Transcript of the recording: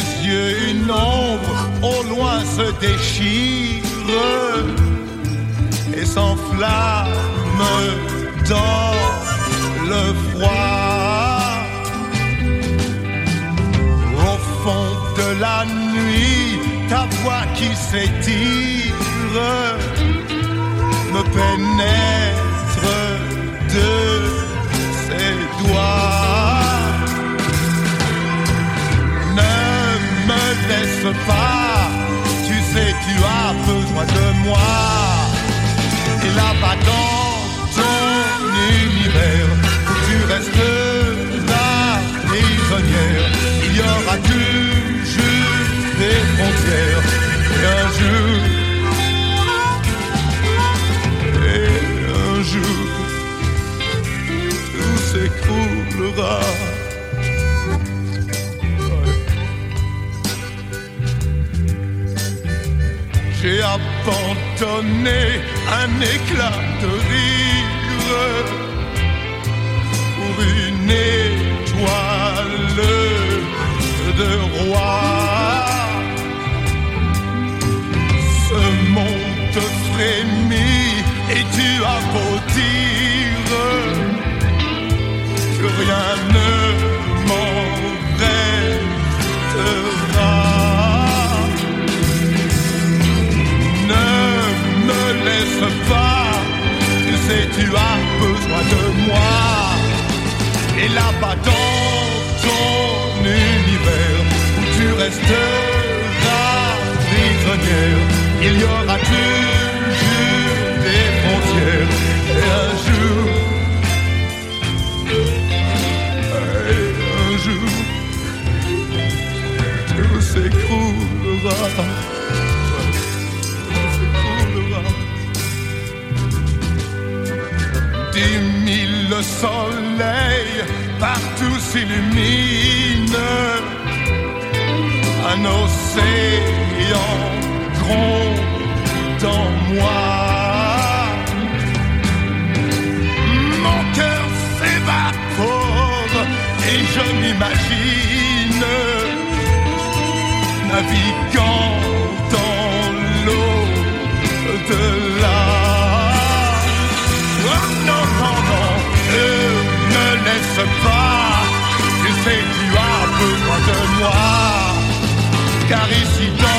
yeux, une ombre au loin se déchire et s'enflamme dans le froid. Au fond de la nuit, ta voix qui s'étire me pénètre de ses doigts. Ne me laisse pas, tu sais tu as besoin de moi. Et là-bas dans ton univers, où tu resteras prisonnière, il y aura toujours des frontières. Et un jour, tout s'écroulera. J'ai abandonné un éclat de rire pour une étoile de roi. Ce monde frémit et tu as beau dire que rien ne m'en restera. Ne me laisse pas, tu sais tu as besoin de moi. Et là-bas dans ton univers, où tu resteras prisonnière, il y aura toujours des frontières. Et un jour, tout s'écroulera. 10 000 soleils partout s'illuminent. Un océan gronde en moi. Mon cœur s'évapore et je m'imagine naviguant dans l'eau de la. Oh non, non, non, ne me laisse pas, tu sais tu as besoin de moi, car ici dans